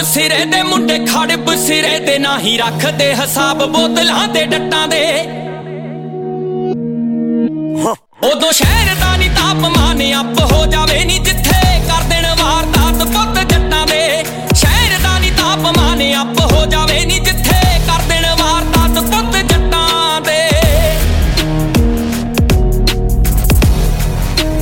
ਸਿਰੇ ਦੇ ਮੁੰਡੇ ਖੜਬ ਸਿਰੇ ਦੇ ਨਹੀਂ ਰੱਖਦੇ ਹਿਸਾਬ ਬੋਤਲਾਂ ਦੇ ਡੱਟਾਂ ਦੇ। ਉਦੋਂ ਸ਼ਹਿਰ ਦਾ ਨੀ ਤਾਪ